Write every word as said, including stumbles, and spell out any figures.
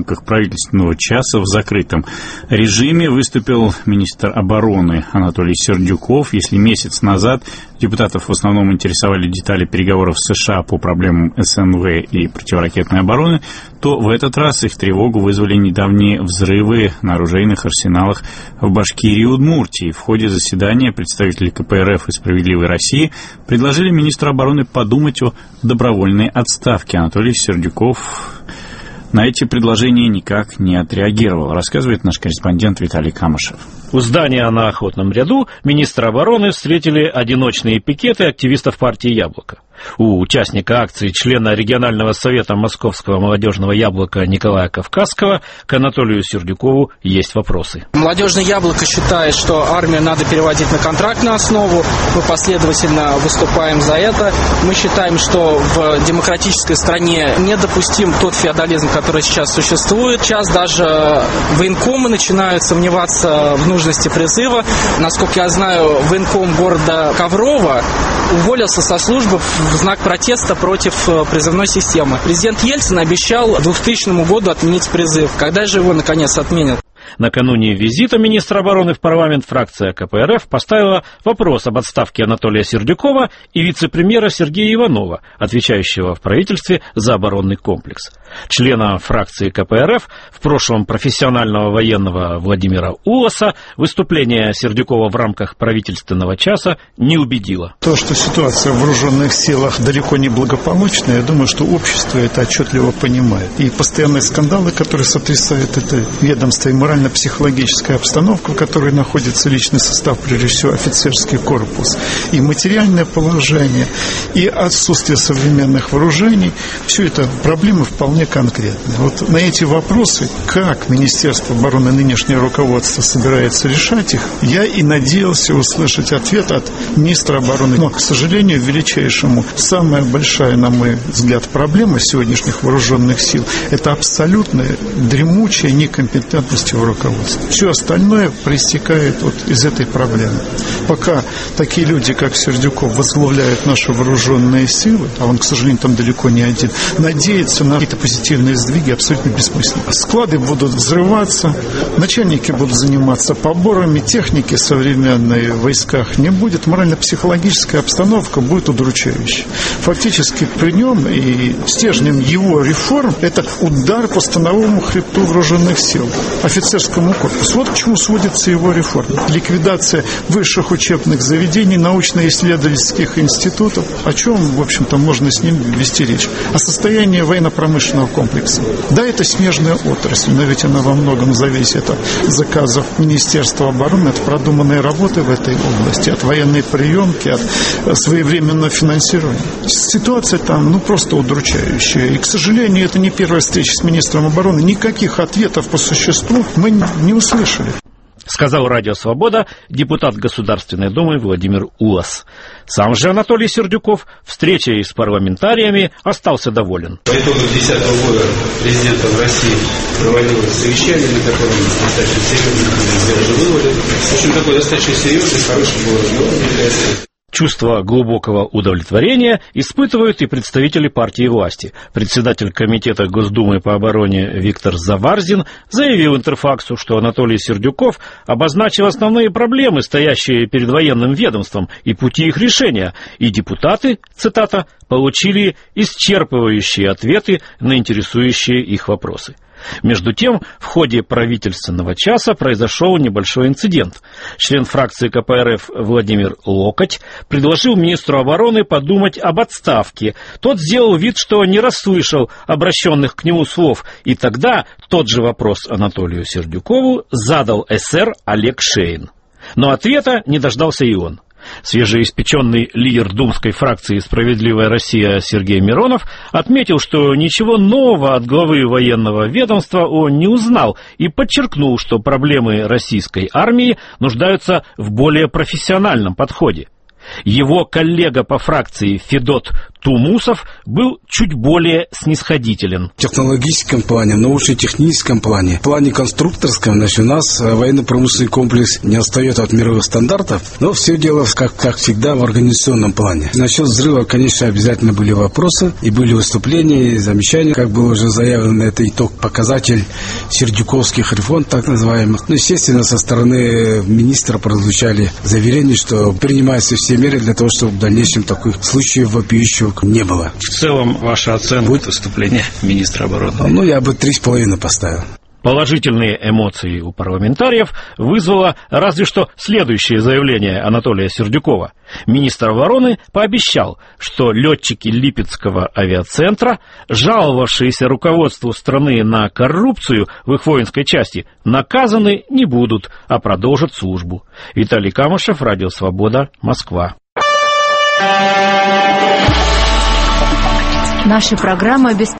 рамках правительственного часа в закрытом режиме выступил министр обороны Анатолий Сердюков. Если месяц назад депутатов в основном интересовали детали переговоров с США по проблемам эс эн вэ и противоракетной обороны, то в этот раз их тревогу вызвали недавние взрывы на оружейных арсеналах в Башкирии и Удмуртии. В ходе заседания представители ка пэ эр эф и «Справедливой России» предложили министру обороны подумать о добровольной отставке. Анатолий Сердюков на эти предложения никак не отреагировал, рассказывает наш корреспондент Виталий Камышев. У здания на Охотном ряду министра обороны встретили одиночные пикеты активистов партии «Яблоко». У участника акции, члена регионального совета Московского молодежного яблока Николая Кавказского, к Анатолию Сердюкову есть вопросы. Молодежное яблоко считает, что армию надо переводить на контрактную основу. Мы последовательно выступаем за это. Мы считаем, что в демократической стране недопустим тот феодализм, который сейчас существует. Сейчас даже военкомы начинают сомневаться в нужности призыва. Насколько я знаю, военком города Коврова уволился со службы в знак протеста против призывной системы. Президент Ельцин обещал к двухтысячному году отменить призыв. Когда же его, наконец, отменят? Накануне визита министра обороны в парламент фракция ка пэ эр эф поставила вопрос об отставке Анатолия Сердюкова и вице-премьера Сергея Иванова, отвечающего в правительстве за оборонный комплекс. Члена фракции ка пэ эр эф, в прошлом профессионального военного Владимира Уласа, выступление Сердюкова в рамках правительственного часа не убедило. То, что ситуация в вооруженных силах далеко не благополучная, я думаю, что общество это отчетливо понимает. И постоянные скандалы, которые сотрясают это ведомство, и морально-психологическая обстановка, в которой находится личный состав, прежде всего офицерский корпус, и материальное положение, и отсутствие современных вооружений, все это проблемы вполне конкретные. Вот на эти вопросы, как Министерство обороны, нынешнее руководство собирается решать их, я и надеялся услышать ответ от министра обороны. Но, к сожалению, величайшему, самая большая, на мой взгляд, проблема сегодняшних вооруженных сил – это абсолютная дремучая некомпетентность в руководстве. Все остальное проистекает вот из этой проблемы. Пока такие люди, как Сердюков, возглавляют наши вооруженные силы, а он, к сожалению, там далеко не один, надеяться на какие-то позитивные сдвиги абсолютно бессмысленно. Склады будут взрываться, начальники будут заниматься поборами, техники современной в войсках не будет, морально-психологическая обстановка будет удручающей. Фактически при нем и стержнем его реформ это удар по становому хребту вооруженных сил, офицерскому корпусу. Вот к чему сводится его реформа. Ликвидация высших учебных заведений, научно-исследовательских институтов. О чем, в общем-то, можно с ним вести речь? О состоянии военно-промышленного комплекса. Да, это смежная отрасль, но ведь она во многом зависит от заказов Министерства обороны, от продуманной работы в этой области, от военной приемки, от своевременного финансирования. Ситуация там, ну, просто удручающая. И, к сожалению, это не первая встреча с министром обороны. Никаких ответов по существу мы не услышали. Сказал Радио Свобода депутат Государственной Думы Владимир Улас. Сам же Анатолий Сердюков встречей с парламентариями остался доволен. По итогам две тысячи десятого года президентом России проводилось совещание, на котором достаточно серьезно сделали выводы. В общем, такой достаточно серьезный, хороший был разговор. Чувство глубокого удовлетворения испытывают и представители партии власти. Председатель комитета Госдумы по обороне Виктор Заварзин заявил Интерфаксу, что Анатолий Сердюков обозначил основные проблемы, стоящие перед военным ведомством, и пути их решения. И депутаты, цитата, получили исчерпывающие ответы на интересующие их вопросы. Между тем, в ходе правительственного часа произошел небольшой инцидент. Член фракции ка пэ эр эф Владимир Локоть предложил министру обороны подумать об отставке. Тот сделал вид, что не расслышал обращенных к нему слов, и тогда тот же вопрос Анатолию Сердюкову задал эсэр Олег Шейн. Но ответа не дождался и он. Свежеиспеченный лидер думской фракции «Справедливая Россия» Сергей Миронов отметил, что ничего нового от главы военного ведомства он не узнал, и подчеркнул, что проблемы российской армии нуждаются в более профессиональном подходе. Его коллега по фракции Федот Тумусов был чуть более снисходителен. В технологическом плане, научно-техническом плане, в плане конструкторском, значит, у нас военно-промышленный комплекс не отстает от мировых стандартов, но все дело, как, как всегда, в организационном плане. Насчет взрыва, конечно, обязательно были вопросы, и были выступления, и замечания, как было уже заявлено, это итог, показатель сердюковских реформ, так называемых. Ну, естественно, со стороны министра прозвучали заверения, что принимаются все меры для того, чтобы в дальнейшем таких случаев вопиющих не было. В целом, ваша оценка будет выступления министра обороны? Ну, я бы три с половиной поставил. Положительные эмоции у парламентариев вызвало разве что следующее заявление Анатолия Сердюкова. Министр обороны пообещал, что летчики Липецкого авиацентра, жаловавшиеся руководству страны на коррупцию в их воинской части, наказаны не будут, а продолжат службу. Виталий Камышев, Радио Свобода, Москва. Наша программа без